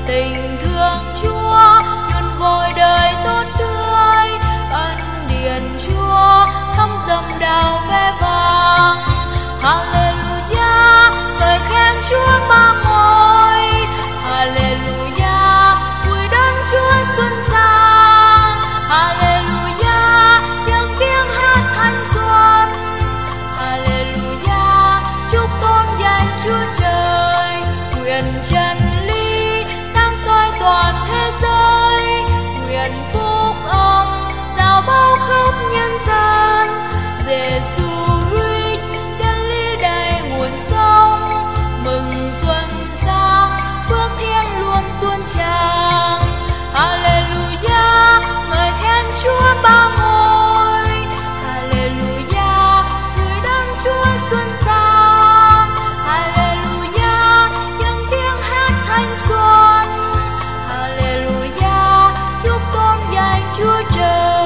tình thương Chúa nhuần vội đời tốt tươi, ân điển Chúa thăm dầm đào ve vàng. Hallelujah, ngợi khen Chúa ba ngôi. Hallelujah, vui đón Chúa xuân sang. Hallelujah, những tiếng hát thanh xuân. Hallelujah, chúc tôn danh Chúa trời. Nguyện chân lý sáng soi toàn thế giới, nguyện phúc âm rao bao khắp nhân gian. Giêsu Christ chân lý đầy nguồn sống, mừng xuân sang phước thiên luôn tuôn tràn. Hallelujah, ngợi khen Chúa ba ngôi. Hallelujah, người đón Chúa xuân sang. Hallelujah, những tiếng hát thanh xuân. Hallelujah, chúc tôn danh Chúa trời.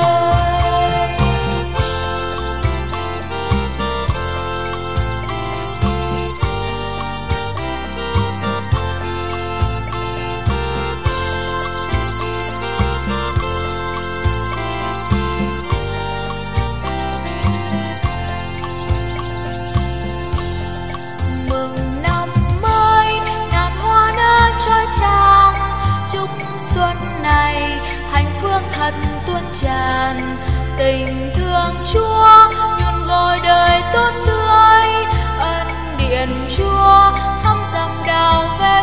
Mừng năm mới, ngàn hoa nở trói trang, chúc xuân này hạnh phúc thật tuôn tràn. Tình thương Chúa nhuần gọi đời tốt tươi, ân điển Chúa thăm dầm đào ve